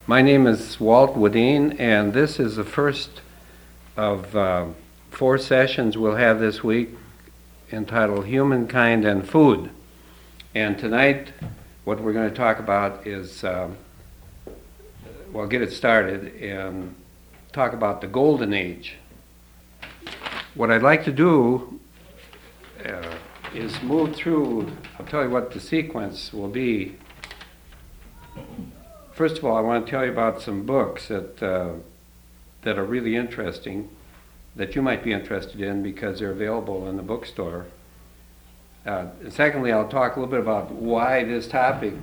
My name is Walt Wadeen, and this is the first of 4 sessions we'll have this week entitled Humankind and Food. And tonight, what we're going to talk about is, get it started and talk about the Golden Age. What I'd like to do is move through, I'll tell you what the sequence will be. First of all, I want to tell you about some books that are really interesting, that you might be interested in because they're available in the bookstore. Secondly, I'll talk a little bit about why this topic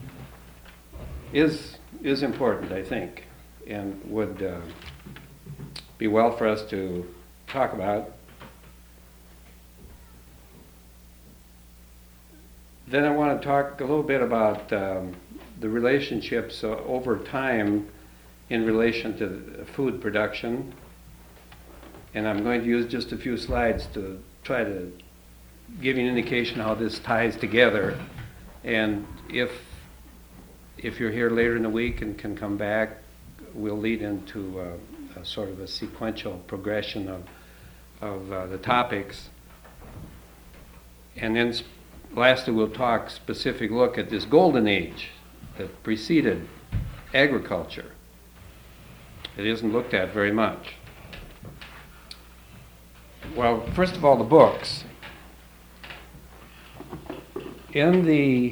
is important, I think, and would be well for us to talk about. Then I want to talk a little bit about the relationships over time in relation to food production. And I'm going to use just a few slides to try to give you an indication how this ties together. And if you're here later in the week and can come back, we'll lead into a sort of a sequential progression of the topics. And then lastly, we'll talk specific look at this golden age that preceded agriculture. It isn't looked at very much. Well, first of all, the books. In the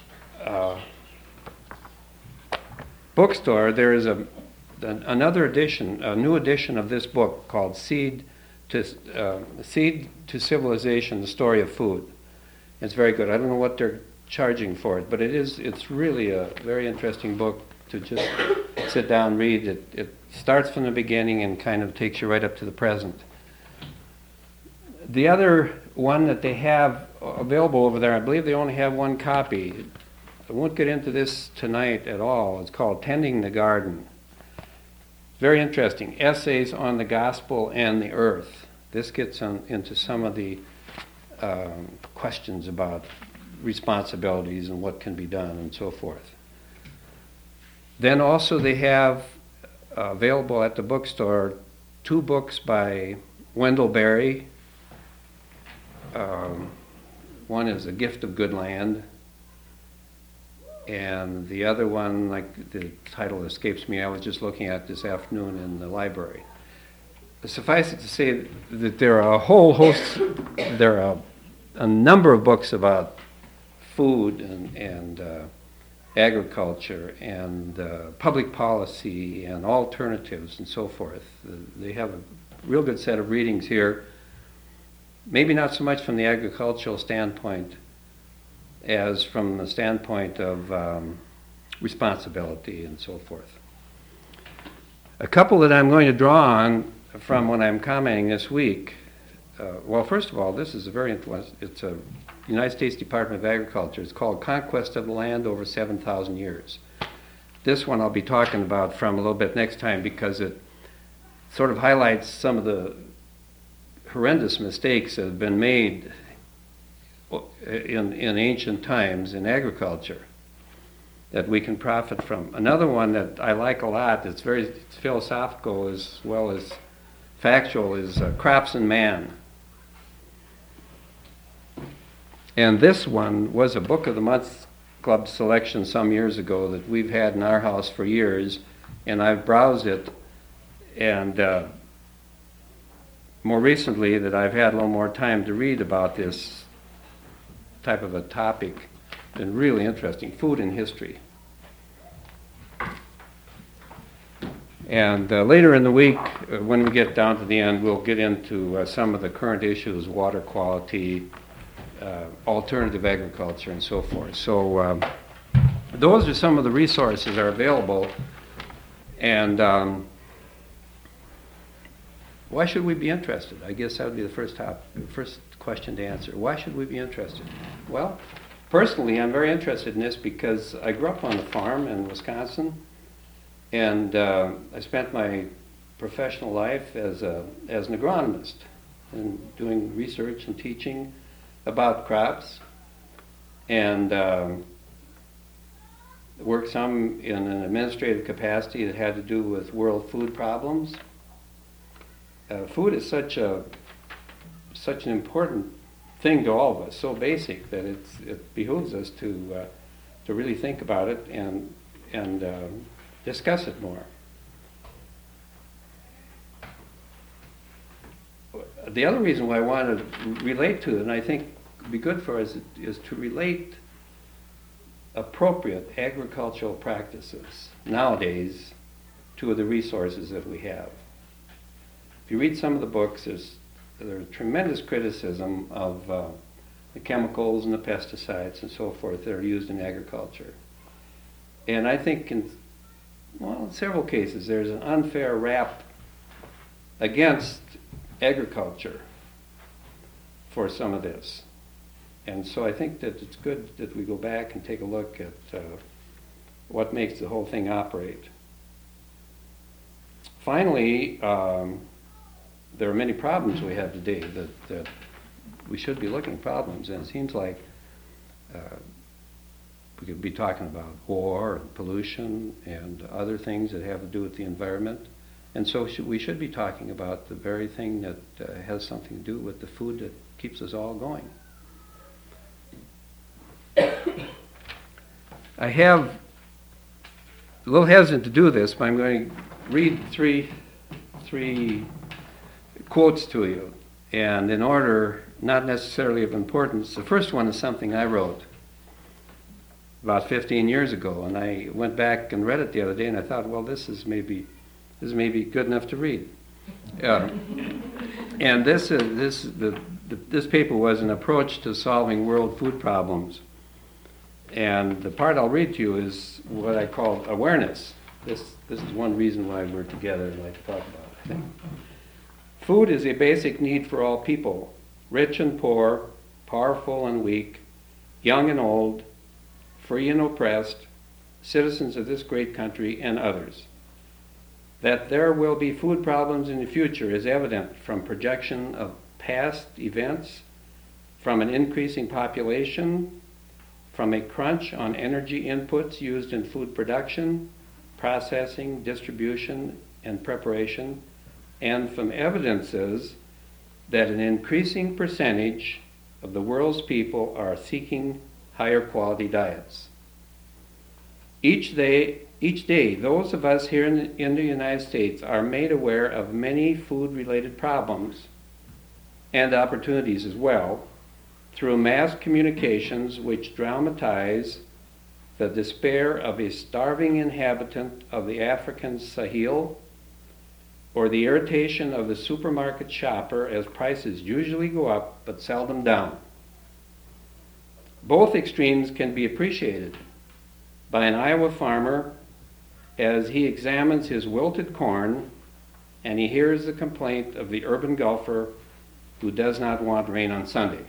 bookstore, there is another edition, a new edition of this book called Seed to Civilization, The Story of Food. It's very good. I don't know what they're charging for it, but it's really a very interesting book to just sit down and read. It starts from the beginning and kind of takes you right up to the present. The other one that they have available over there, I believe they only have one copy. I won't get into this tonight at all. It's called Tending the Garden. Very interesting. Essays on the Gospel and the Earth. This gets into some of the questions about responsibilities and what can be done and so forth. Then also they have available at the bookstore 2 books by Wendell Berry. One is A Gift of Good Land, and the other one, like the title escapes me, I was just looking at this afternoon in the library. Suffice it to say that there are a whole host, there are a number of books about food and agriculture and public policy and alternatives and so forth. They have a real good set of readings here. Maybe not so much from the agricultural standpoint as from the standpoint of responsibility and so forth. A couple that I'm going to draw on from when I'm commenting this week. First of all, this is a very interesting, it's a United States Department of Agriculture. It's called Conquest of the Land Over 7,000 Years. This one I'll be talking about from a little bit next time because it sort of highlights some of the horrendous mistakes that have been made in ancient times in agriculture that we can profit from. Another one that I like a lot, it's philosophical as well as factual, is Crops and Man. And this one was a Book of the Month Club selection some years ago that we've had in our house for years, and I've browsed it, and more recently that I've had a little more time to read about this type of a topic. Been really interesting, food and history. And later in the week, when we get down to the end, we'll get into some of the current issues, water quality, alternative agriculture, and so forth. So those are some of the resources that are available. And why should we be interested? I guess that would be the first question to answer. Why should we be interested? Well, personally, I'm very interested in this because I grew up on the farm in Wisconsin, and I spent my professional life as an agronomist and doing research and teaching about crops. And worked some in an administrative capacity that had to do with world food problems. Food is such an important thing to all of us, so basic that it behooves us to really think about it and discuss it more. The other reason why I want to relate to it, and I think would be good for us, is to relate appropriate agricultural practices nowadays to the resources that we have. If you read some of the books, there's tremendous criticism of the chemicals and the pesticides and so forth that are used in agriculture. And I think in several cases there's an unfair rap against agriculture for some of this. And so I think that it's good that we go back and take a look at what makes the whole thing operate. Finally, there are many problems we have today that we should be looking at problems, and it seems like we could be talking about war and pollution and other things that have to do with the environment. And so we should be talking about the very thing that has something to do with the food that keeps us all going. I have a little hesitant to do this, but I'm going to read three quotes to you, and in order, not necessarily of importance. The first one is something I wrote about 15 years ago, and I went back and read it the other day, and I thought, well, this is maybe good enough to read. And this paper was an approach to solving world food problems. And the part I'll read to you is what I call awareness. This is one reason why we're together and like to talk about it, I think. Food is a basic need for all people, rich and poor, powerful and weak, young and old, free and oppressed, citizens of this great country and others. That there will be food problems in the future is evident from projection of past events, from an increasing population, from a crunch on energy inputs used in food production, processing, distribution, and preparation, and from evidences that an increasing percentage of the world's people are seeking higher quality diets. Each day, those of us here in the United States are made aware of many food-related problems and opportunities as well, through mass communications which dramatize the despair of a starving inhabitant of the African Sahel, or the irritation of the supermarket shopper as prices usually go up but seldom down. Both extremes can be appreciated by an Iowa farmer as he examines his wilted corn and he hears the complaint of the urban golfer who does not want rain on Sunday.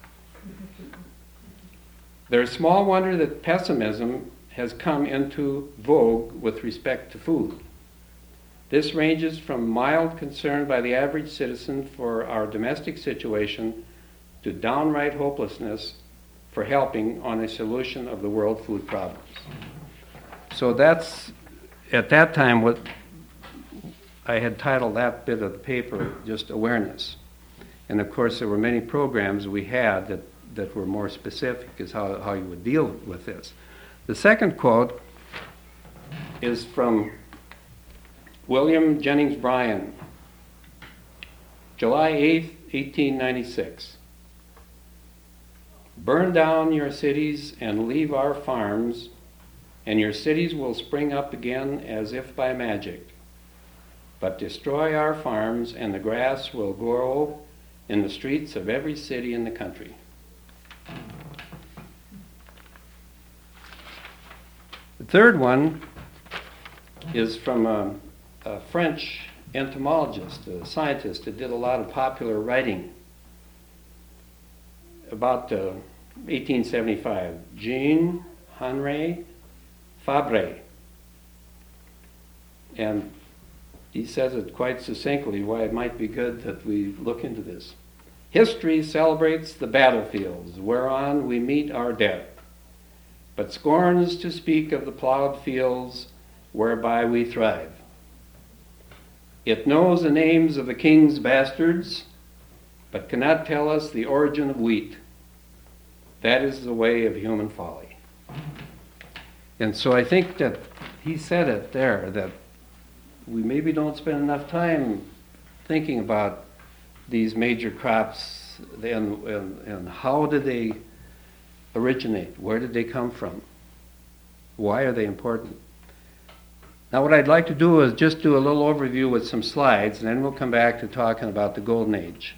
There is small wonder that pessimism has come into vogue with respect to food. This ranges from mild concern by the average citizen for our domestic situation to downright hopelessness for helping on a solution of the world food problems. So that's, at that time, what I had titled that bit of the paper just awareness. And of course there were many programs we had that were more specific as how you would deal with this. The second quote is from William Jennings Bryan, July 8th, 1896. Burn down your cities and leave our farms, and your cities will spring up again as if by magic. But destroy our farms, and the grass will grow in the streets of every city in the country. The third one is from a French entomologist, a scientist that did a lot of popular writing about 1875, Jean-Henri Fabre. And he says it quite succinctly why it might be good that we look into this. History celebrates the battlefields whereon we meet our death. but scorns to speak of the plowed fields whereby we thrive. It knows the names of the king's bastards, but cannot tell us the origin of wheat. That is the way of human folly. And so I think that he said it there, that we maybe don't spend enough time thinking about these major crops and how did they originate? Where did they come from? Why are they important? Now what I'd like to do is just do a little overview with some slides, and then we'll come back to talking about the Golden Age.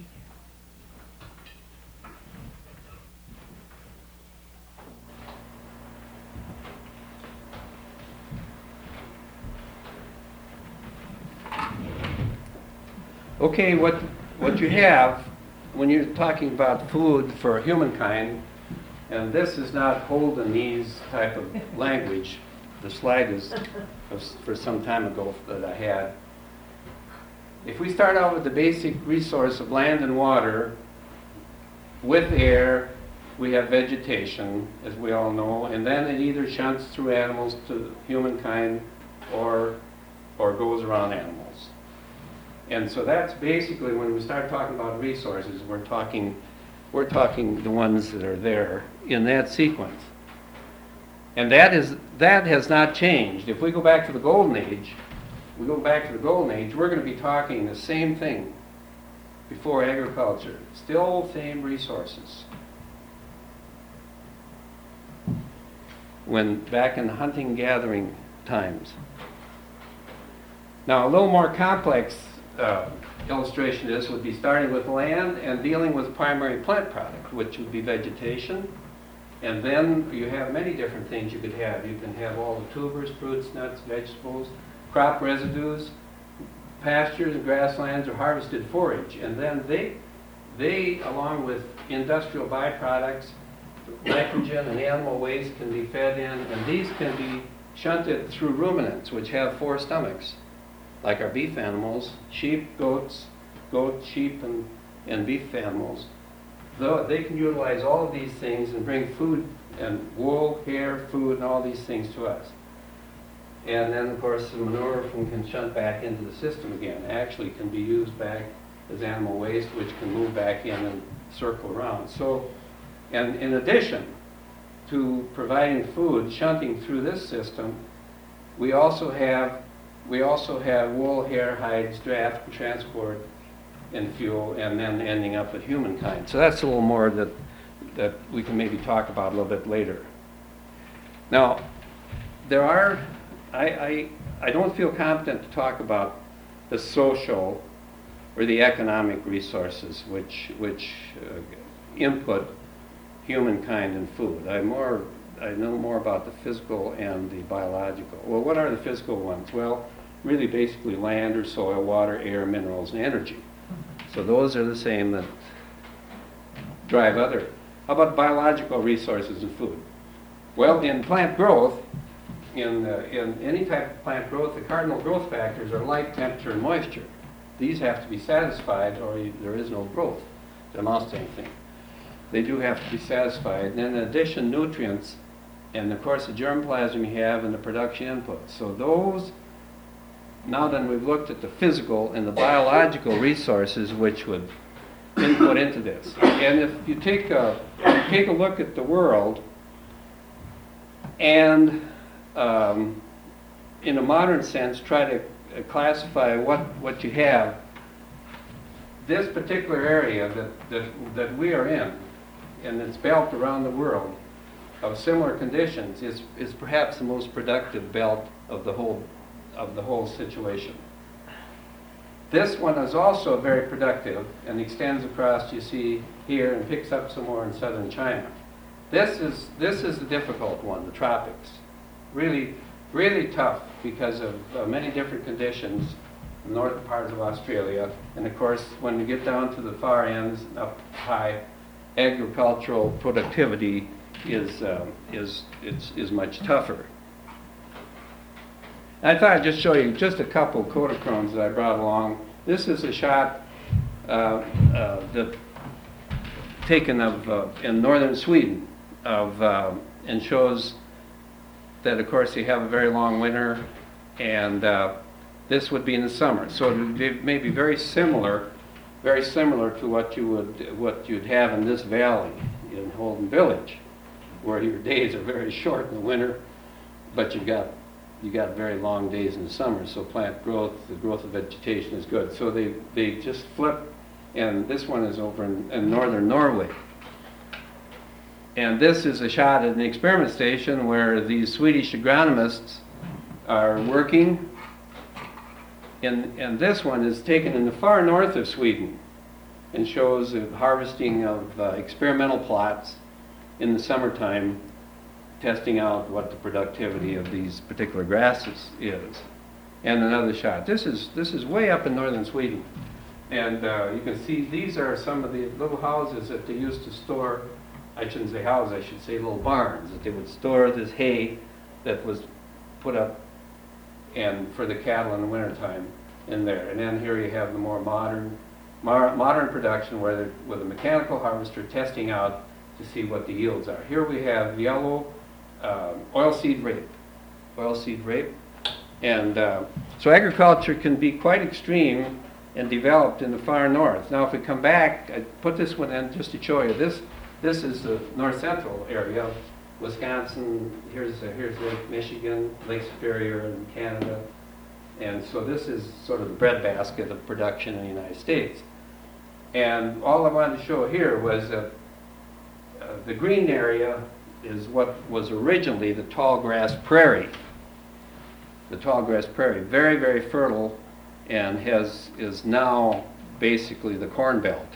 Okay, what you have when you're talking about food for humankind, and this is not Holdenese type of language. The slide is for some time ago that I had. If we start out with the basic resource of land and water, with air, we have vegetation, as we all know, and then it either shunts through animals to humankind or goes around animals. And so that's basically, when we start talking about resources, we're talking the ones that are there in that sequence. And that has not changed. If we go back to the Golden Age, we're going to be talking the same thing before agriculture. Still same resources. When back in the hunting gathering times. Now a little more complex illustration of this would be starting with land and dealing with primary plant product, which would be vegetation. And then you have many different things you could have. You can have all the tubers, fruits, nuts, vegetables, crop residues, pastures and grasslands, or harvested forage. And then they along with industrial byproducts, nitrogen and animal waste can be fed in, and these can be shunted through ruminants, which have 4 stomachs, like our beef animals, sheep, goats, sheep, and beef animals. Though they can utilize all of these things and bring food and wool, hair, food, and all these things to us. And then, of course, the manure can shunt back into the system again. Actually can be used back as animal waste, which can move back in and circle around. So, and in addition to providing food, shunting through this system, we also have wool, hair, hides, draft, transport, and fuel, and then ending up with humankind. So that's a little more that we can maybe talk about a little bit later. Now, I don't feel competent to talk about the social or the economic resources which input humankind in food. I know more about the physical and the biological. Well, what are the physical ones? Well, really basically land or soil, water, air, minerals, and energy. So those are the same that drive other. How about biological resources in food? Well, in plant growth, in any type of plant growth, the cardinal growth factors are light, temperature, and moisture. These have to be satisfied or there is no growth that amounts to anything. They do have to be satisfied. And then in addition, nutrients, and of course the germplasm you have and the production inputs. So those, now then we've looked at the physical and the biological resources which would input into this. And if you take a look at the world and in a modern sense try to classify what you have, this particular area that we are in, and it's belt around the world of similar conditions, is perhaps the most productive belt of the whole situation. This one is also very productive and extends across, you see here, and picks up some more in southern China. This is the difficult one, the tropics. Really, really tough because of many different conditions, the northern parts of Australia, and of course when you get down to the far ends, up high, agricultural productivity is much tougher. I thought I'd just show you just a couple Kodachromes that I brought along. This is a shot taken of in northern Sweden and shows that of course you have a very long winter, and this would be in the summer. So it would be maybe very similar to what you'd have in this valley in Holden Village, where your days are very short in the winter, but you got very long days in the summer. So plant growth, the growth of vegetation is good. So they just flip, and this one is over in northern Norway. And this is a shot at an experiment station where these Swedish agronomists are working. And this one is taken in the far north of Sweden and shows the harvesting of experimental plots in the summertime, testing out what the productivity of these particular grasses is. And another shot. This is way up in northern Sweden. And you can see these are some of the little houses that they used to store. I shouldn't say houses, I should say little barns, that they would store this hay that was put up and for the cattle in the wintertime in there. And then here you have the more modern production with a mechanical harvester testing out to see what the yields are. Here we have yellow oilseed rape. And so agriculture can be quite extreme and developed in the far north. Now if we come back, I put this one in just to show you. This is the north central area, Wisconsin, here's Lake Michigan, Lake Superior in Canada. And so this is sort of the breadbasket of production in the United States. And all I wanted to show here was that the green area is what was originally the tall grass prairie. The tall grass prairie, very, very fertile, and is now basically the corn belt.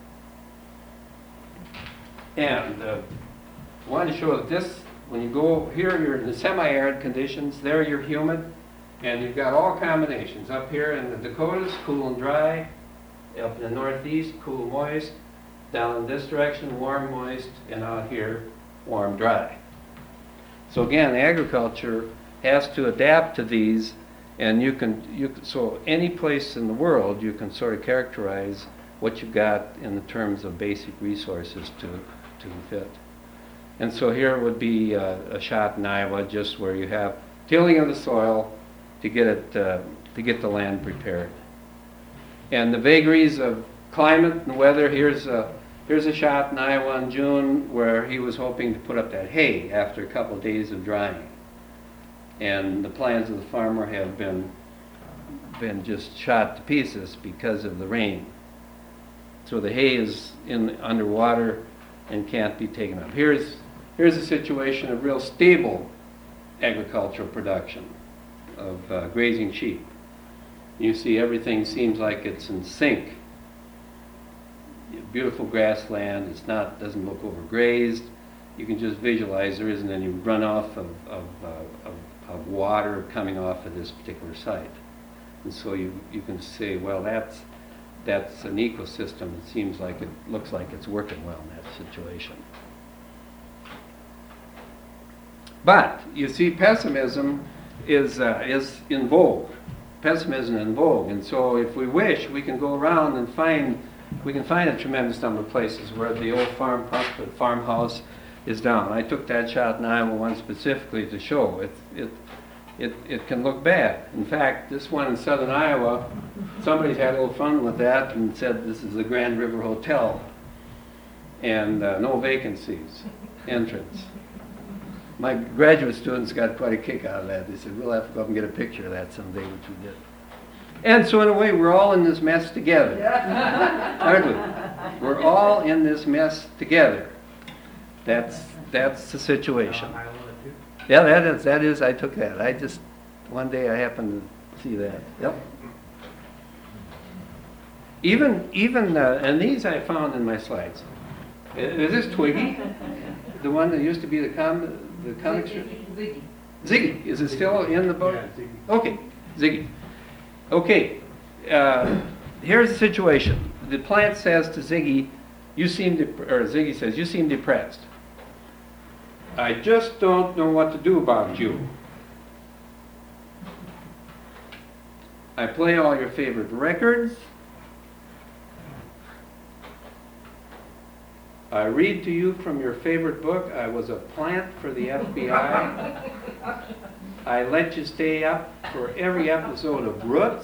And I wanted to show that this, when you go here, you're in the semi-arid conditions. There you're humid, and you've got all combinations. Up here in the Dakotas, cool and dry. Up in the northeast, cool, moist. Down in this direction, warm, moist, and out here, warm, dry. So again, agriculture has to adapt to these, and so any place in the world you can sort of characterize what you've got in the terms of basic resources to fit. And so here would be a shot in Iowa, just where you have tilling of the soil to get the land prepared. And the vagaries of climate and weather. Here's a shot in Iowa in June where he was hoping to put up that hay after a couple of days of drying. And the plans of the farmer have been just shot to pieces because of the rain. So the hay is underwater and can't be taken up. Here's a situation of real stable agricultural production of grazing sheep. You see everything seems like it's in sync. Beautiful grassland, doesn't look overgrazed. You can just visualize there isn't any runoff of water coming off of this particular site. And so you can say, well, that's an ecosystem. It looks like it's working well in that situation. But you see, pessimism is in vogue. Pessimism in vogue, and so if we wish, we can go around and find a tremendous number of places where the old farmhouse is down. I took that shot in Iowa one specifically to show it can look bad. In fact, this one in southern Iowa, somebody's had a little fun with that and said this is the Grand River Hotel, and no vacancies, entrance. My graduate students got quite a kick out of that. They said, we'll have to go up and get a picture of that someday, which we did. And so in a way, we're all in this mess together. Aren't we? We're all in this mess together. That's the situation. Yeah, that is, I took that. One day I happened to see that. Yep. Even and these I found in my slides. Is this Twiggy? The one that used to be the comic strip? Ziggy. Ziggy. Is it still in the book? Yeah, Ziggy. Okay, Ziggy. Okay, here's the situation. The plant says to Ziggy, Ziggy says, you seem depressed. I just don't know what to do about you. I play all your favorite records. I read to you from your favorite book. I was a plant for the FBI. I let you stay up for every episode of Roots.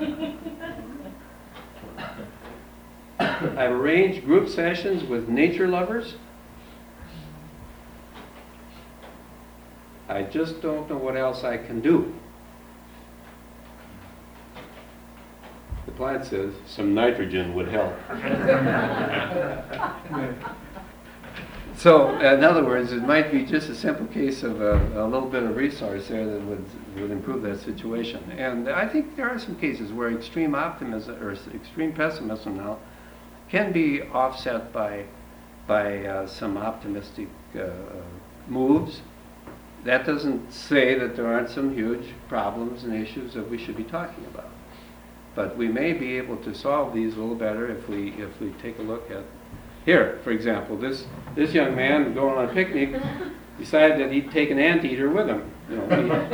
I've arranged group sessions with nature lovers. I just don't know what else I can do. The plant says some nitrogen would help. So, in other words, it might be just a simple case of a little bit of resource there that would improve that situation. And I think there are some cases where extreme optimism or extreme pessimism now can be offset by some optimistic moves. That doesn't say that there aren't some huge problems and issues that we should be talking about. But we may be able to solve these a little better if we take a look at. Here, for example, this young man going on a picnic decided that he'd take an anteater with him. You know,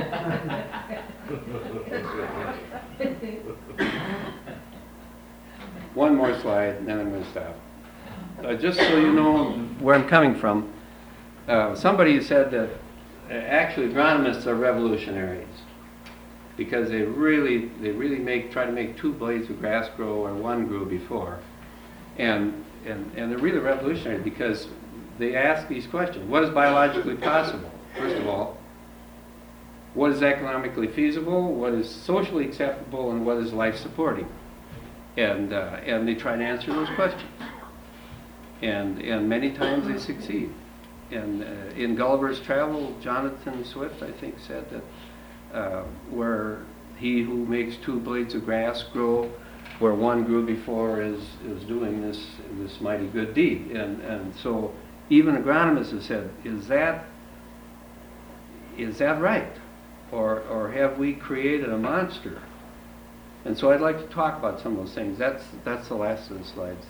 one more slide, and then I'm going to stop. Just so you know where I'm coming from, somebody said that actually agronomists are revolutionaries because they really try to make two blades of grass grow where one grew before, and they're really revolutionary because they ask these questions. What is biologically possible? First of all, what is economically feasible? What is socially acceptable? And what is life supporting? And they try to answer those questions. And many times they succeed. And in Gulliver's Travel, Jonathan Swift, I think, said that where he who makes two blades of grass grow where one grew before is doing this mighty good deed. And so even agronomists have said, is that right? Or have we created a monster? And so I'd like to talk about some of those things. That's the last of the slides.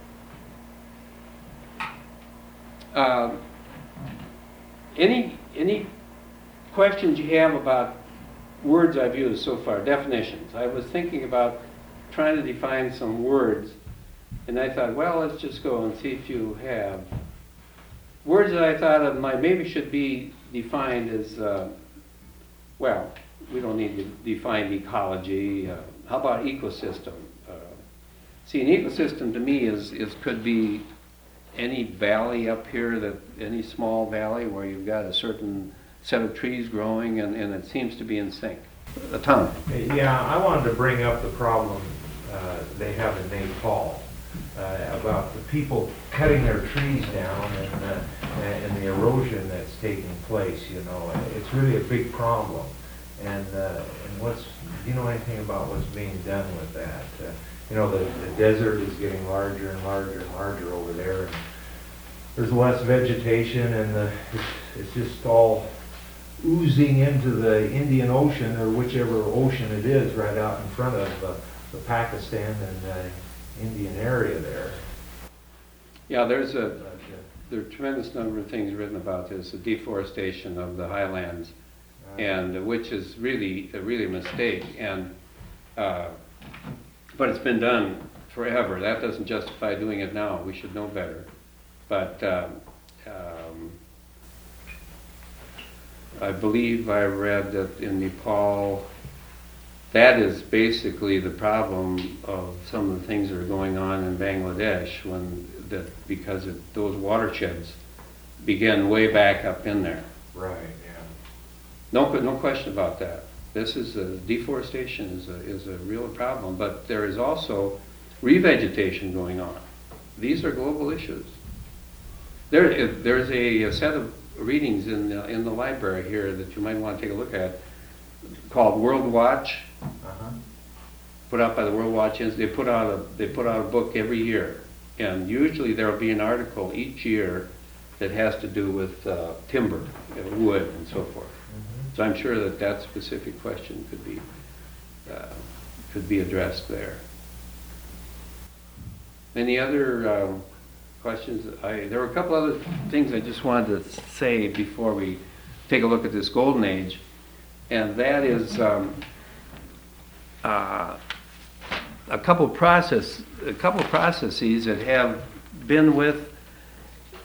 Any questions you have about words I've used so far, definitions? I was thinking about trying to define some words, and I thought, well, let's just go and see if you have words that I thought of maybe should be defined as, well, we don't need to define ecology. How about ecosystem? See, an ecosystem to me could be any valley up here, any small valley where you've got a certain set of trees growing and it seems to be in sync. Tom. Yeah, I wanted to bring up the problem they have in Nepal about the people cutting their trees down and the erosion that's taking place. You know, it's really a big problem. And do you know anything about what's being done with that? You know, the desert is getting larger and larger and larger over there. And there's less vegetation, and it's just all oozing into the Indian Ocean, or whichever ocean it is, right out in front of the Pakistan and Indian area there. Yeah, there are a tremendous number of things written about this, the deforestation of the highlands, and which is really a mistake. And but it's been done forever. That doesn't justify doing it now. We should know better. But I believe I read that in Nepal, that is basically the problem of some of the things that are going on in Bangladesh because those watersheds begin way back up in there. Right. Yeah. No question about that. Deforestation is a real problem, but there is also revegetation going on. These are global issues. There's a set of readings in the library here that you might want to take a look at called World Watch, put out by the World Watch Institute. They put out a book every year, and usually there will be an article each year that has to do with timber, wood, and so forth. So I'm sure that specific question could be addressed there. Any other questions? There were a couple other things I just wanted to say before we take a look at this golden age, and that is a couple processes that have been with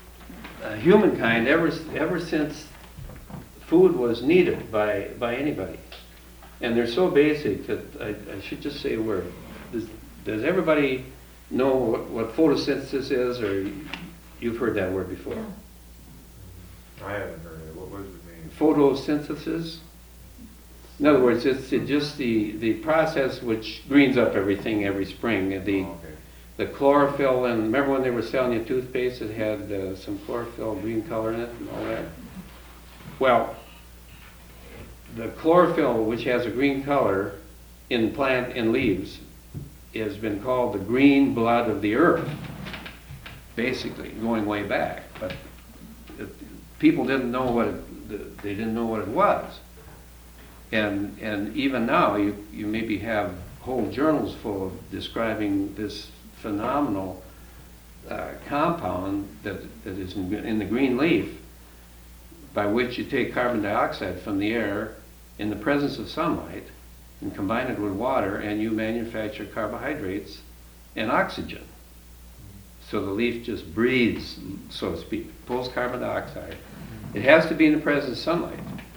humankind ever since food was needed by anybody. And they're so basic that I should just say a word. Does everybody know what photosynthesis is, or you've heard that word before? I haven't heard it. What does it mean? Photosynthesis? In other words, it's just the process which greens up everything every spring. The chlorophyll, and remember when they were selling you toothpaste that had some chlorophyll green color in it and all that? Well, the chlorophyll, which has a green color in plant and leaves, has been called the green blood of the earth, basically, going way back. But people didn't know they didn't know what it was. And even now, you maybe have whole journals full of describing this phenomenal compound that is in the green leaf, by which you take carbon dioxide from the air in the presence of sunlight and combine it with water, and you manufacture carbohydrates and oxygen. So the leaf just breathes, so to speak, pulls carbon dioxide. It has to be in the presence of sunlight.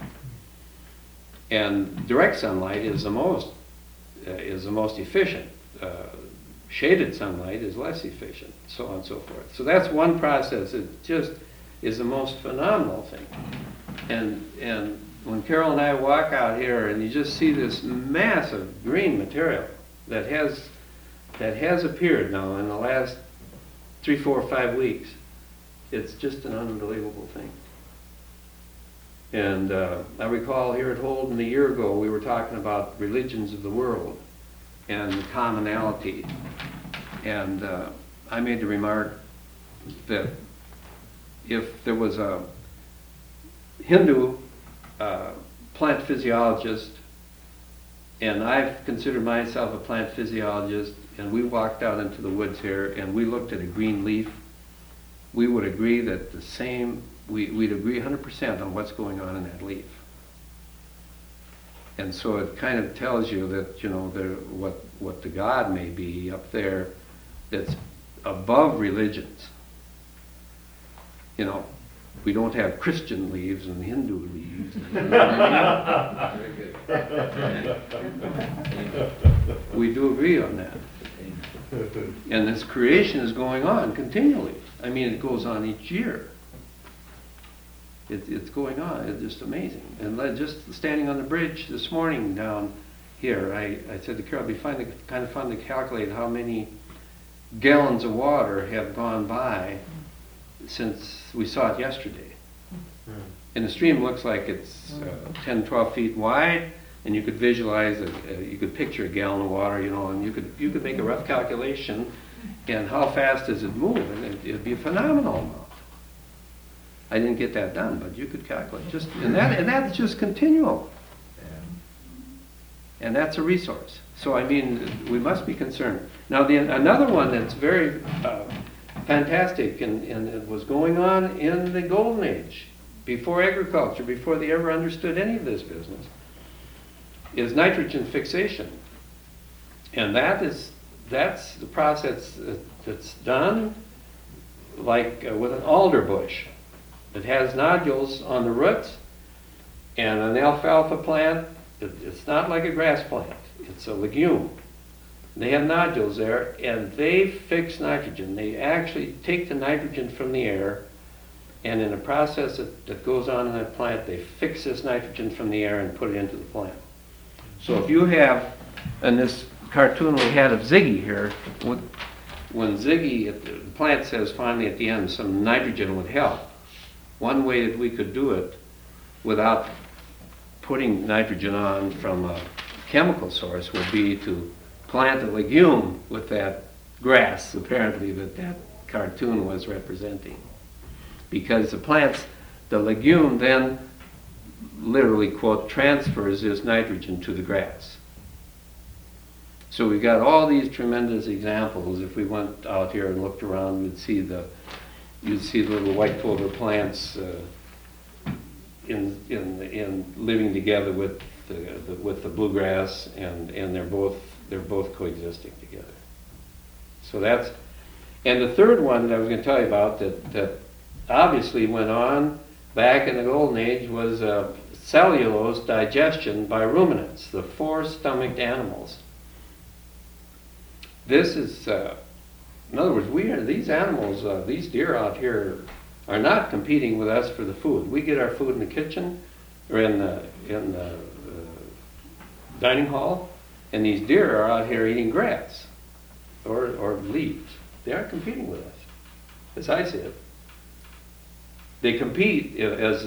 And direct sunlight is the most efficient. Shaded sunlight is less efficient, so on and so forth. So that's one process. It just is the most phenomenal thing. And when Carol and I walk out here and you just see this massive green material that has appeared now in the last 3, 4, 5 weeks, it's just an unbelievable thing. And I recall here at Holden a year ago, we were talking about religions of the world and commonality. And I made the remark that if there was a Hindu plant physiologist, and I've considered myself a plant physiologist, and we walked out into the woods here and we looked at a green leaf, we would agree that we'd agree 100% on what's going on in that leaf. And so it kind of tells you that, what the God may be up there that's above religions. We don't have Christian leaves and Hindu leaves. We do agree on that. And this creation is going on continually. I mean, it goes on each year. It's going on. It's just amazing. And just standing on the bridge this morning down here, I said to Carol, it'd be kind of fun to calculate how many gallons of water have gone by since we saw it yesterday. And the stream looks like it's 10, 12 feet wide, and you could visualize you could picture a gallon of water, and you could make a rough calculation, and how fast does it move, and it'd be a phenomenal amount. I didn't get that done, but you could calculate and that's just continual. And that's a resource. So I mean, we must be concerned. Now, another one that's very fantastic, and it was going on in the Golden Age, before agriculture, before they ever understood any of this business, is nitrogen fixation. And that's the process that's done like with an alder bush. It has nodules on the roots, and an alfalfa plant, it's not like a grass plant. It's a legume. They have nodules there, and they fix nitrogen. They actually take the nitrogen from the air, and in a process that goes on in that plant, they fix this nitrogen from the air and put it into the plant. So if you have, in this cartoon we had of Ziggy here, when Ziggy, the plant says finally at the end some nitrogen would help, one way that we could do it without putting nitrogen on from a chemical source would be to plant a legume with that grass, apparently, that cartoon was representing. Because the legume then literally, quote, transfers this nitrogen to the grass. So we got all these tremendous examples. If we went out here and looked around, you'd see the little white clover plants in living together with the bluegrass, and they're both coexisting together. So and the third one that I was going to tell you about that obviously went on back in the Golden Age was cellulose digestion by ruminants, the four-stomached animals. This is, in other words, these animals, these deer out here are not competing with us for the food. We get our food in the kitchen or in the dining hall, and these deer are out here eating grass or leaves. They aren't competing with us, as I see it. They compete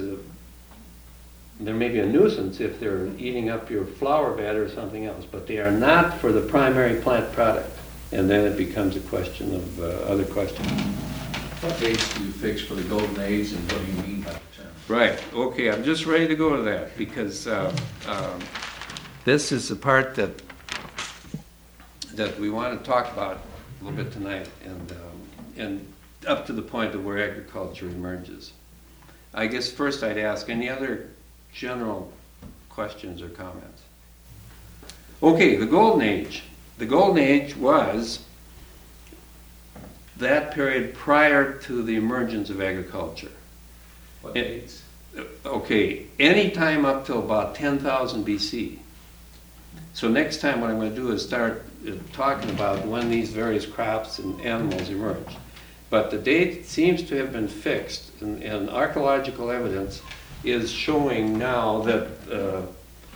there may be a nuisance if they're eating up your flower bed or something else, but they are not for the primary plant product. And then it becomes a question of other questions. What dates do you fix for the Golden Age, and what do you mean by the term? Right, okay, I'm just ready to go to that, because this is the part that we want to talk about a little bit tonight, and up to the point of where agriculture emerges. I guess first I'd ask, any other general questions or comments? Okay, the Golden Age. The Golden Age was that period prior to the emergence of agriculture. What dates? Okay, any time up till about 10,000 BC. So next time what I'm going to do is start talking about when these various crops and animals emerged. But the date seems to have been fixed, and archaeological evidence is showing now that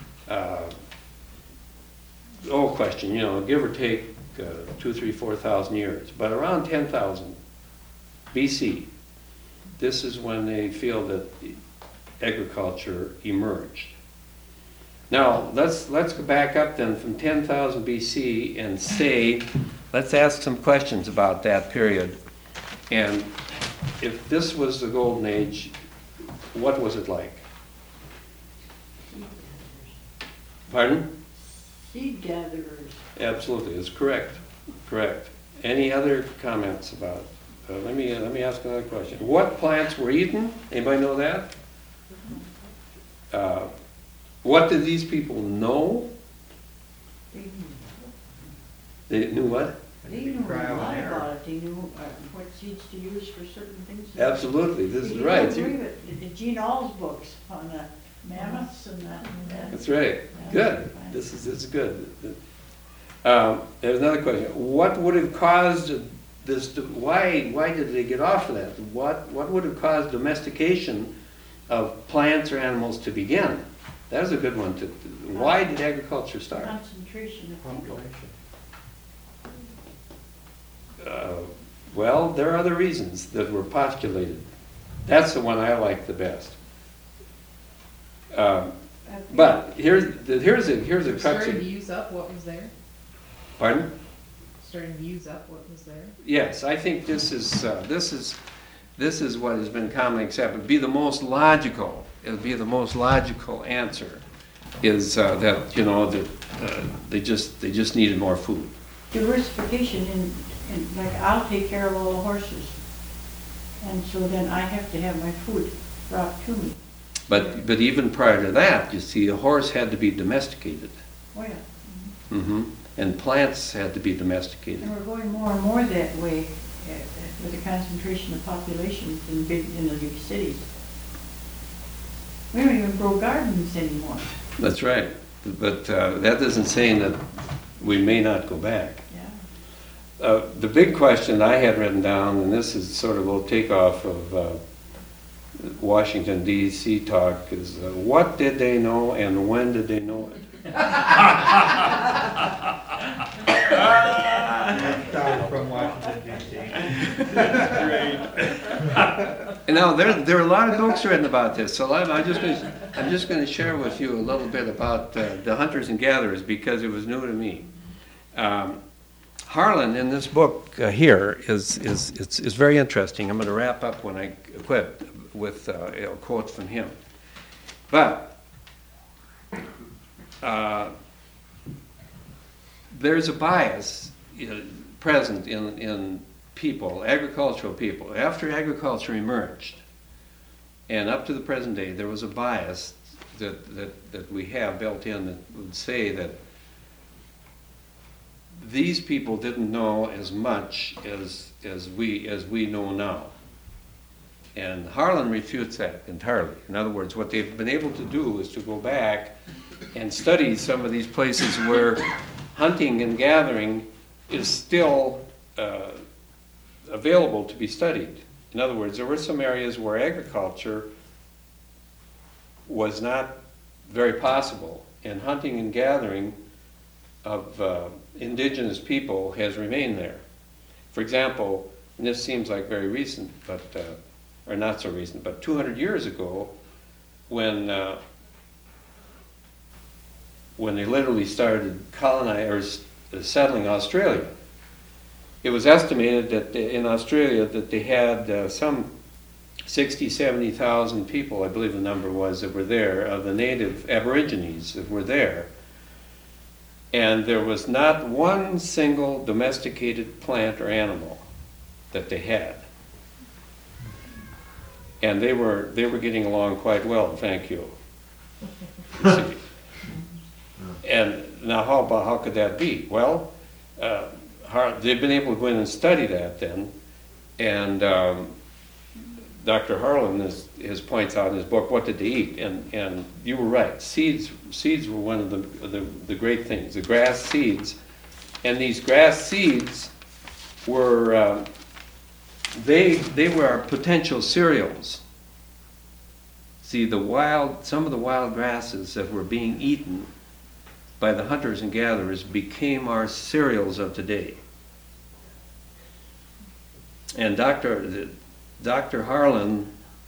question, give or take 2,000, 3,000, 4,000 years, but around 10,000 BC, this is when they feel that agriculture emerged. Now, let's go back up then from 10,000 BC and say, let's ask some questions about that period. And if this was the Golden Age, what was it like? Pardon? Seed gatherers. Absolutely, it's correct. Correct. Any other comments about? Let me ask another question. What plants were eaten? Anybody know that? What did these people know? They knew what? They knew a lot about it. They knew what seeds to use for certain things. Absolutely, this is You right. don't believe it. The Gene All's books on the mammoths and that. That's right. Good. This is good. There's another question. What would have caused this? Why did they get off of that? What would have caused domestication of plants or animals to begin? That was a good one. Why did agriculture start? Concentration of people. Well, there are other reasons that were postulated. That's the one I like the best. But here's a crux. Starting to use up what was there? Pardon? Starting to use up what was there? Yes, I think this is what has been commonly accepted. It'd be the most logical. It'll be the most logical answer. Is that they just needed more food. Diversification in like I'll take care of all the horses, and so then I have to have my food brought to me. But even prior to that, you see, a horse had to be domesticated. Oh yeah. Mm-hmm. And plants had to be domesticated. And we're going more and more that way with the concentration of population in the big cities. We don't even grow gardens anymore. That's right. But that doesn't say that we may not go back. Yeah. The big question I had written down, and this is sort of a little takeoff of Washington, D.C. talk, is what did they know and when did they know it? From Washington, D.C. And now there are a lot of books written about this, so I'm just going to share with you a little bit about the hunters and gatherers because it was new to me. Harlan in this book here is very interesting. I'm going to wrap up when I quit with a quote from him. But there's a bias present in people, agricultural people. After agriculture emerged, and up to the present day, there was a bias that we have built in that would say that these people didn't know as much as we know now. And Harlan refutes that entirely. In other words, what they've been able to do is to go back and study some of these places where hunting and gathering is still available to be studied. In other words, there were some areas where agriculture was not very possible, and hunting and gathering of indigenous people has remained there. For example, and this seems like very recent, but or not so recent, but 200 years ago, when they literally started colonizing or settling Australia, it was estimated that in Australia that they had some 60, 70,000 people, I believe the number was, that were there, of the native Aborigines that were there. And there was not one single domesticated plant or animal that they had. And they were getting along quite well, thank you. You see. And now how could that be? Well, they've been able to go in and study that then, and Dr. Harlan has points out in his book, What Did They Eat? And you were right, seeds were one of the great things, the grass seeds. And these grass seeds were, they were our potential cereals. See, some of the wild grasses that were being eaten by the hunters and gatherers became our cereals of today. And Dr. Harlan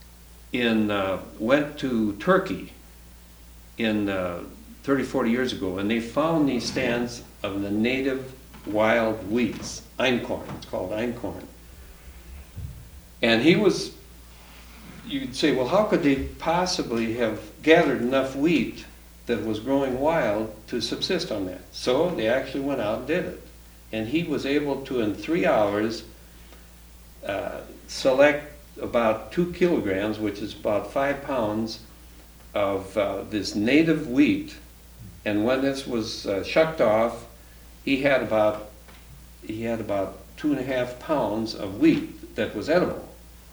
went to Turkey in 30, 40 years ago, and they found these stands of the native wild wheats, einkorn, it's called einkorn. And you'd say, well, how could they possibly have gathered enough wheat that was growing wild to subsist on that? So they actually went out and did it. And he was able to, in 3 hours, select about 2 kilograms, which is about 5 pounds, of this native wheat. And when this was shucked off, he had about 2.5 pounds of wheat that was edible.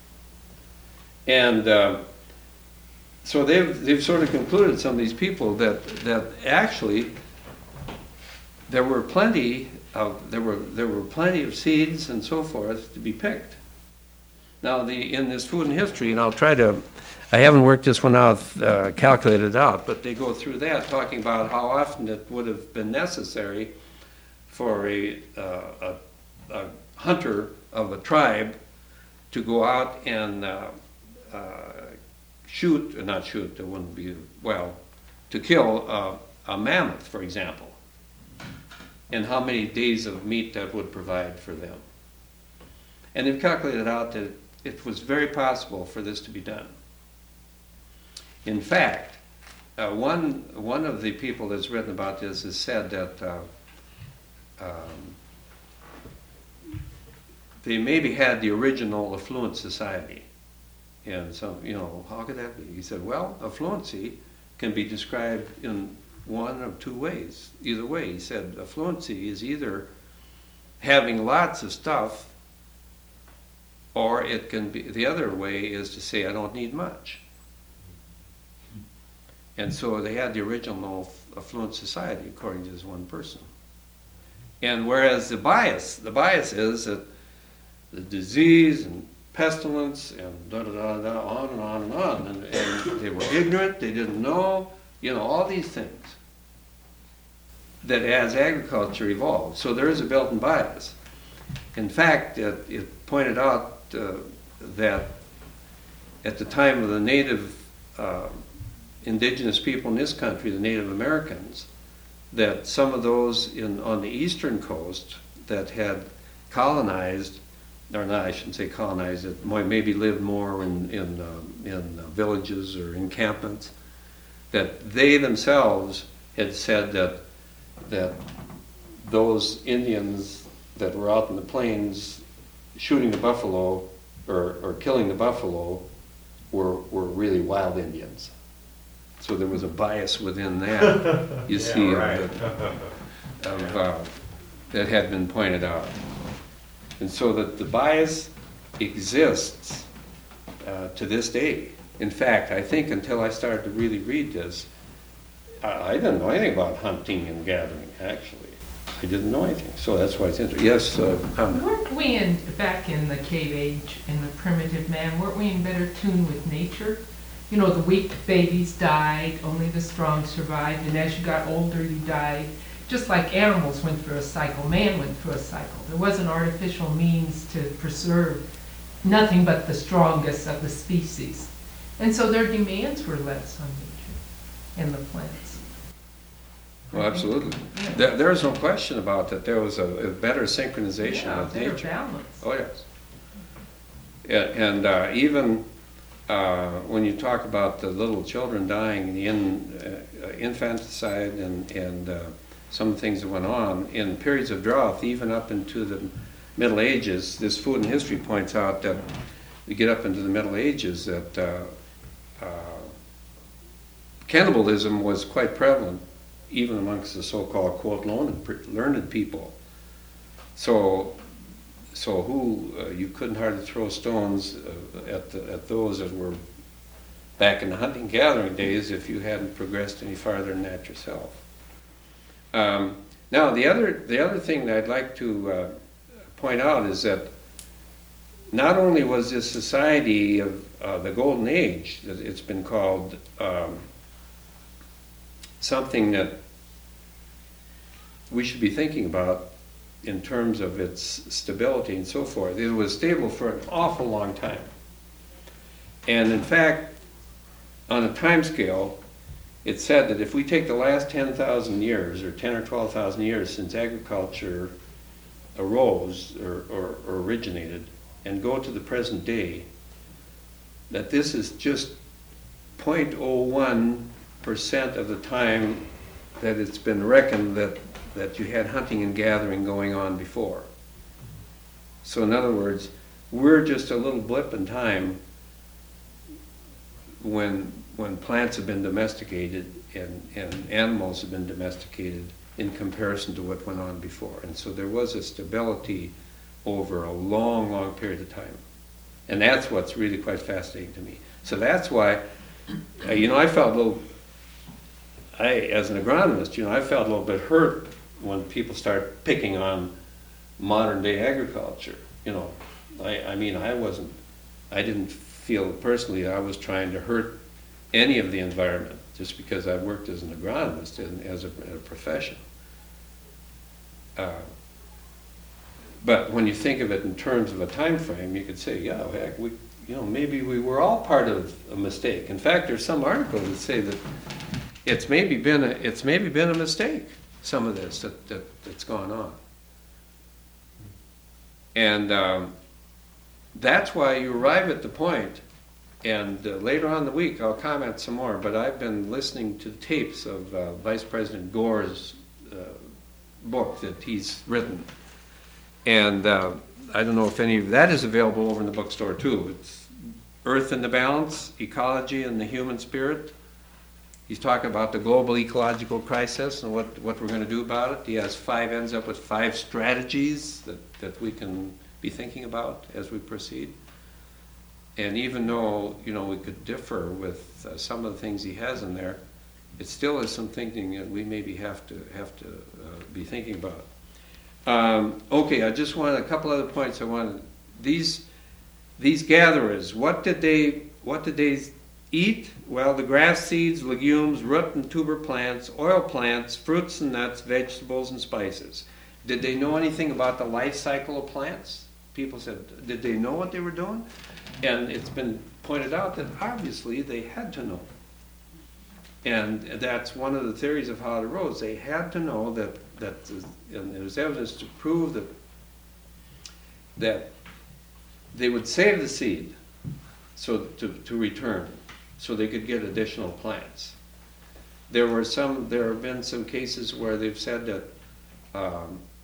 And so they've sort of concluded, some of these people, that actually there were plenty of seeds and so forth to be picked. Now, in this food and history, and I haven't worked this one out, calculated it out, but they go through that, talking about how often it would have been necessary for a hunter of a tribe to go out and to kill a mammoth, for example, and how many days of meat that would provide for them. And they've calculated out that it was very possible for this to be done. In fact, one of the people that's written about this has said that they maybe had the original affluent society. And so, how could that be? He said, well, affluency can be described in one of two ways. Either way, he said, affluency is either having lots of stuff, or it can be, the other way is to say, I don't need much. And so they had the original affluent society, according to this one person. And whereas the bias is that the disease and pestilence and da-da-da-da, on and on and on, and they were ignorant, they didn't know, all these things. That as agriculture evolved, so there is a built-in bias. In fact, it pointed out that at the time of the native indigenous people in this country, the Native Americans, that some of those on the eastern coast that had colonized, or not, I shouldn't say colonized, that maybe lived more in villages or encampments, that they themselves had said that those Indians that were out in the plains shooting the buffalo or killing the buffalo were really wild Indians. So there was a bias within that, you see, right. that had been pointed out. And so that the bias exists to this day. In fact, I think until I started to really read this, I didn't know anything about hunting and gathering, actually. I didn't know anything, so that's why it's interesting. Yes, Weren't we back in the cave age, in the primitive man, weren't we in better tune with nature? You know, the weak babies died, only the strong survived, and as you got older, you died. Just like animals went through a cycle, man went through a cycle. There was an artificial means to preserve nothing but the strongest of the species. And so their demands were less on nature and the plants. well, absolutely. Yeah. There's no question about that. There was a better synchronization Yeah, with better nature. balance. Oh, yes. Yeah, and even when you talk about the little children dying, the infanticide and some of the things that went on in periods of drought, even up into the Middle Ages, this Food and History points out that you get up into the Middle Ages that cannibalism was quite prevalent, even amongst the so-called, quote, learned people. So who you couldn't hardly throw stones at those that were back in the hunting gathering days if you hadn't progressed any farther than that yourself. Now the other thing that I'd like to point out is that not only was this society of the Golden Age, that it's been called something that we should be thinking about in terms of its stability and so forth. It was stable for an awful long time. And in fact, on a time scale, it's said that if we take the last 10,000 years, or 10 or 12,000 years since agriculture arose or originated, and go to the present day, that this is just 0.01% of the time that it's been reckoned that you had hunting and gathering going on before. So in other words, we're just a little blip in time when plants have been domesticated and animals have been domesticated in comparison to what went on before. And so there was a stability over a long, long period of time. And that's what's really quite fascinating to me. So that's why, I felt a little, as an agronomist, I felt a little bit hurt when people start picking on modern day agriculture. I didn't feel personally I was trying to hurt any of the environment just because I worked as an agronomist and as a profession. But when you think of it in terms of a time frame, you could say, yeah, heck, maybe we were all part of a mistake. In fact, there's some articles that say that it's maybe been a mistake, some of this that's gone on. And that's why you arrive at the point, and later on in the week I'll comment some more, but I've been listening to tapes of Vice President Gore's book that he's written. And I don't know if any of that is available over in the bookstore too. It's Earth in the Balance, Ecology and the Human Spirit. He's talking about the global ecological crisis and what we're going to do about it. He ends up with 5 strategies that we can be thinking about as we proceed. And even though, we could differ with some of the things he has in there, it still is some thinking that we maybe have to be thinking about. Okay, I just wanted a couple other points. These gatherers, what did they eat? Well, the grass seeds, legumes, root and tuber plants, oil plants, fruits and nuts, vegetables and spices. Did they know anything about the life cycle of plants? People said, did they know what they were doing? And it's been pointed out that obviously they had to know. And that's one of the theories of how it arose. They had to know and there's evidence to prove that they would save the seed so to return, so they could get additional plants. There have been some cases where they've said that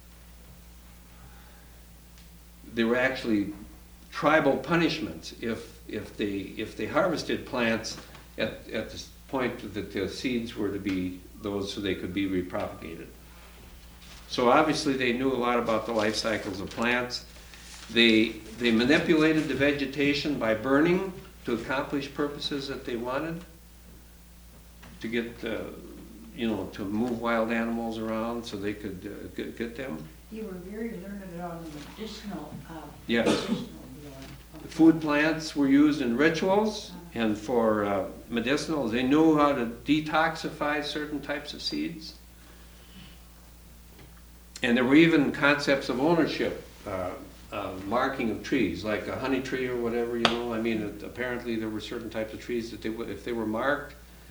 there were actually tribal punishments if they harvested plants at the point that the seeds were to be those so they could be repropagated. So obviously they knew a lot about the life cycles of plants. They manipulated the vegetation by burning to accomplish purposes that they wanted, to get, you know, to move wild animals around so they could get them. You were very learned on the medicinal, Yes. medicinal deal. Food plants were used in rituals and for medicinals. They knew how to detoxify certain types of seeds. And there were even concepts of ownership, marking of trees, like a honey tree or whatever, you know. I mean, apparently there were certain types of trees that if they were marked,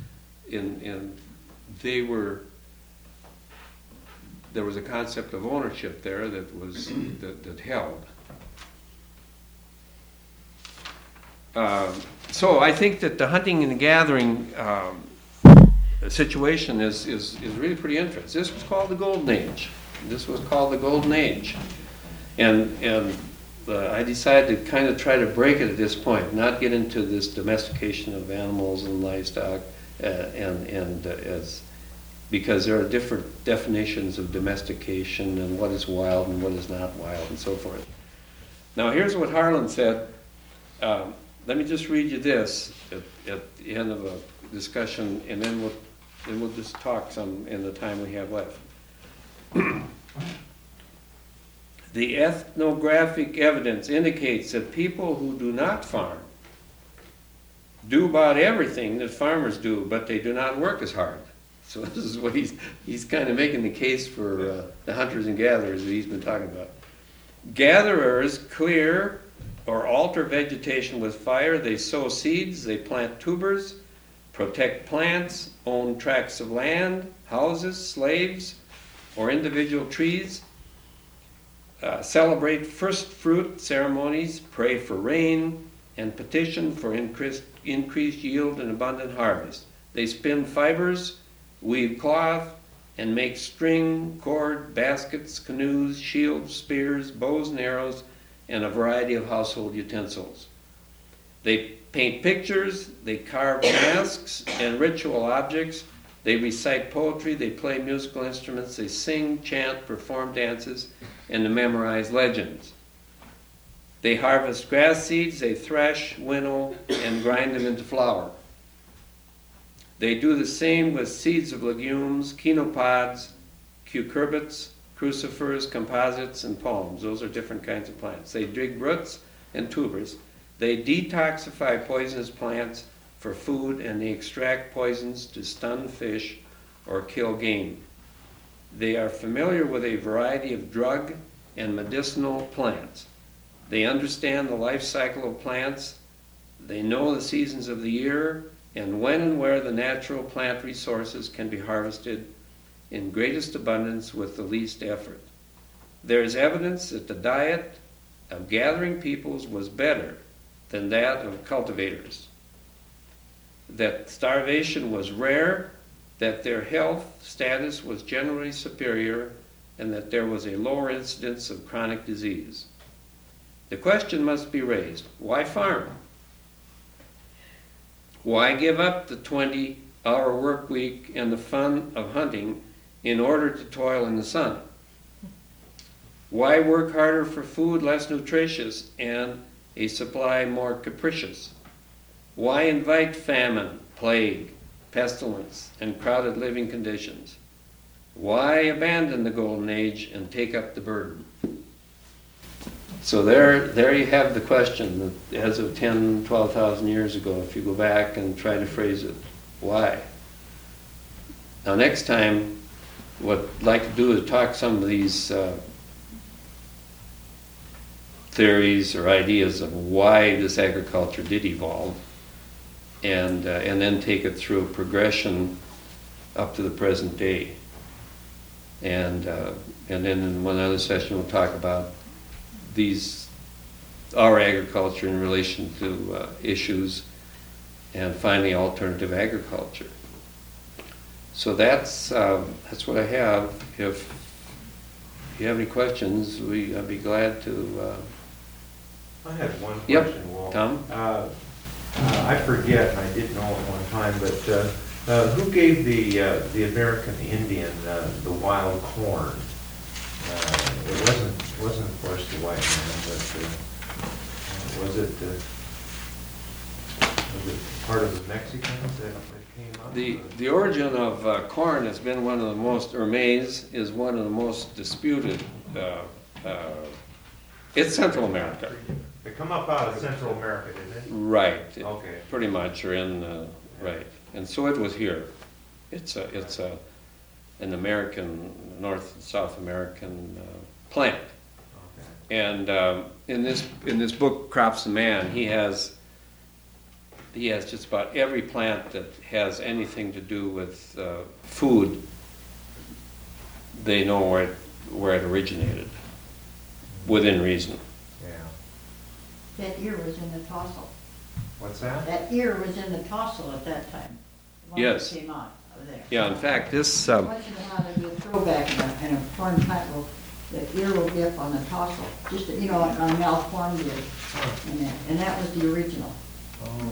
there was a concept of ownership there that was that held. So I think that the hunting and gathering situation is really pretty interesting. This was called the Golden Age. And I decided to kind of try to break it at this point, not get into this domestication of animals and livestock, because there are different definitions of domestication and what is wild and what is not wild and so forth. Now here's what Harlan said. Let me just read you this at the end of a discussion, and then we'll just talk some in the time we have left. The ethnographic evidence indicates that people who do not farm do about everything that farmers do, but they do not work as hard. So this is what he's kind of making the case for the hunters and gatherers that he's been talking about. Gatherers clear or alter vegetation with fire. They sow seeds, they plant tubers, protect plants, own tracts of land, houses, slaves, or individual trees, celebrate first fruit ceremonies, pray for rain, and petition for increased yield and abundant harvest. They spin fibers, weave cloth, and make string, cord, baskets, canoes, shields, spears, bows and arrows, and a variety of household utensils. They paint pictures, they carve masks and ritual objects, they recite poetry, they play musical instruments, they sing, chant, perform dances, and they memorize legends. They harvest grass seeds, they thresh, winnow, and grind them into flour. They do the same with seeds of legumes, quinopods, cucurbits, crucifers, composites, and palms. Those are different kinds of plants. They dig roots and tubers. They detoxify poisonous plants for food, and they extract poisons to stun fish or kill game. They are familiar with a variety of drug and medicinal plants. They understand the life cycle of plants. They know the seasons of the year and when and where the natural plant resources can be harvested in greatest abundance with the least effort. There is evidence that the diet of gathering peoples was better than that of cultivators, that starvation was rare, that their health status was generally superior, and that there was a lower incidence of chronic disease. The question must be raised, why farm? Why give up the 20-hour work week and the fun of hunting in order to toil in the sun? Why work harder for food less nutritious and a supply more capricious? Why invite famine, plague, pestilence, and crowded living conditions? Why abandon the Golden Age and take up the burden? So there you have the question, as of 10, 12,000 years ago, if you go back and try to phrase it. Why? Now next time, what I'd like to do is talk some of these theories or ideas of why this agriculture did evolve, and then take it through a progression up to the present day. And then in one other session we'll talk about our agriculture in relation to issues, and finally alternative agriculture. So that's what I have. If you have any questions, I'd be glad to. I had one Yep. question, Walt. Tom? I forget, and I did know at one time, but who gave the American Indian the wild corn? It wasn't of course the white man, but was it? Was it part of the Mexicans that came up? The origin of corn has been one of the most, or maize, is one of the most disputed. It's Central America. They come up out of Central America, didn't Right. they? Okay. Pretty much, or in, right. And so it was here. It's an American, North and South American plant. Okay. And in this book, Crops of Man, he has just about every plant that has anything to do with food. They know where it originated, within reason. Yeah. That ear was in the tossel. What's that? That ear was in the tossel at that time. The one Yes. that came out of there. Yeah, in fact, this Once in a while, there'll be a throwback in a corn plant, the ear will be up on the tossel, just, on Mel corn beard. And that was the original. Oh.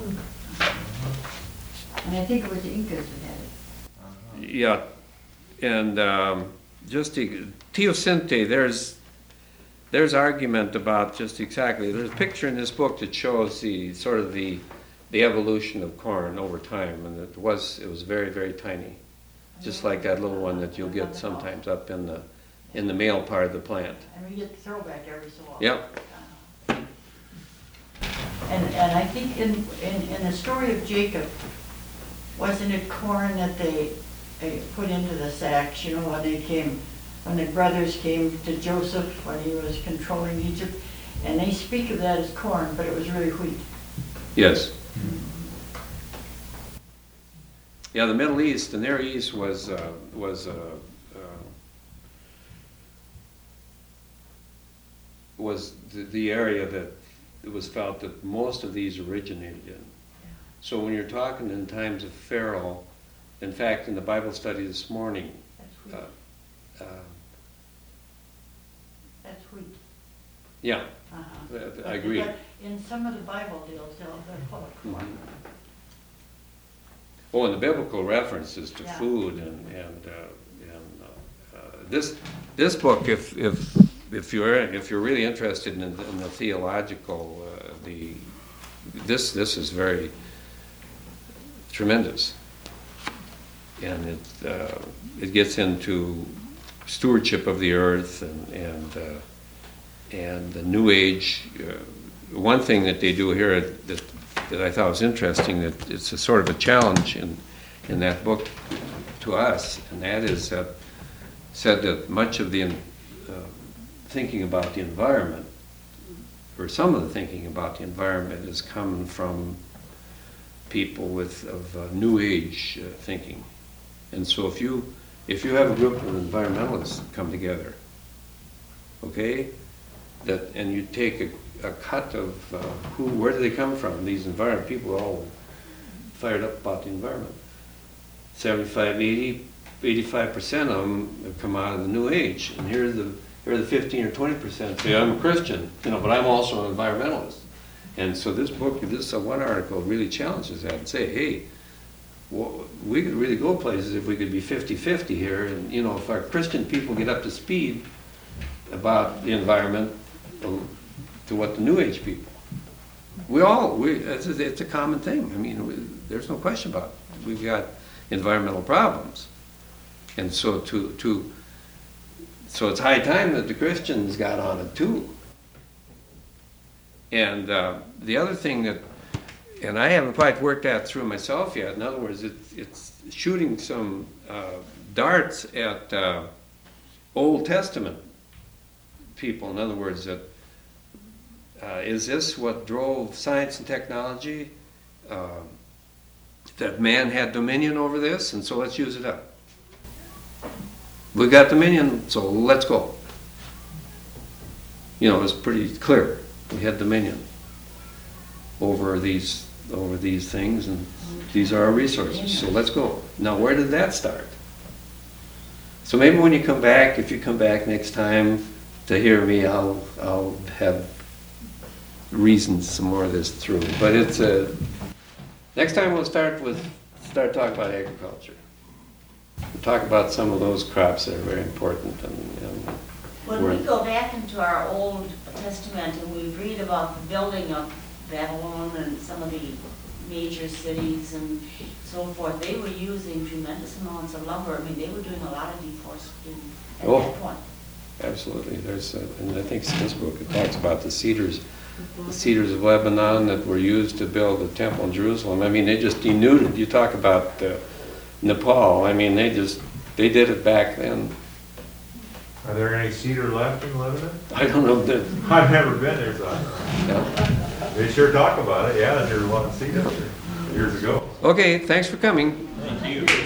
And I think it was the Incas that had it. yeah, and just teosinte. There's argument about just exactly. There's a picture in this book that shows the sort of the evolution of corn over time, and it was very, very tiny, just like that little one that you'll get sometimes up in the male part of the plant. And we get the throwback every so often. Yep. And I think in the story of Jacob, wasn't it corn that they put into the sacks, when the brothers came to Joseph when he was controlling Egypt, and they speak of that as corn, but it was really wheat. Yes. Yeah, the Middle East, the Near East was the area that it was felt that most of these originated in. So when you're talking in times of Pharaoh, in fact, in the Bible study this morning, That's wheat. That's wheat. yeah, Uh-huh. I agree. But in some of the Bible deals, they'll call it corn. Mhm. Oh, and the biblical references to Yeah. food and this book, if you're really interested in the theological, this is very tremendous, and it gets into stewardship of the earth and the New Age. One thing that they do here that I thought was interesting, that it's a sort of a challenge in that book to us, and that is that said that much of the thinking about the environment, or some of the thinking about the environment, is coming from people of New Age thinking. And so if you have a group of environmentalists come together, okay, and you take a cut of where do they come from? These environment people are all fired up about the environment. 75, 80, 85% of them have come out of the New Age, and here are the 15 or 20% say, I'm a Christian, but I'm also an environmentalist. And so this book, one article really challenges that and say, hey, well, we could really go places if we could be 50-50 here, and if our Christian people get up to speed about the environment to what the New Age people. It's a common thing. I mean, there's no question about it. We've got environmental problems. And so so it's high time that the Christians got on it too. And the other thing and I haven't quite worked that through myself yet, in other words, it's shooting some darts at Old Testament people. In other words, is this what drove science and technology? That man had dominion over this, and so let's use it up. We got dominion, so let's go. It's pretty clear. We had dominion over these things, and these are our resources, so let's go. Now, where did that start? So maybe when you come back, if you come back next time to hear me, I'll have reasoned some more of this through. But it's next time we'll start talking about agriculture. We'll talk about some of those crops that are very important. When we go back into our Old Testament and we read about the building of Babylon and some of the major cities and so forth, they were using tremendous amounts of lumber. I mean, they were doing a lot of deforestation at Oh. that point. Absolutely, there's, and I think this book, it talks about the cedars of Lebanon that were used to build the temple in Jerusalem. I mean, they just denuded, you talk about Nepal, I mean, they did it back then. Are there any cedar left in Lebanon? I don't know, that, I've never been there, so I don't know. yeah. They sure talk about it, yeah, there's a lot of cedar there years ago. Okay, thanks for coming. Thank you.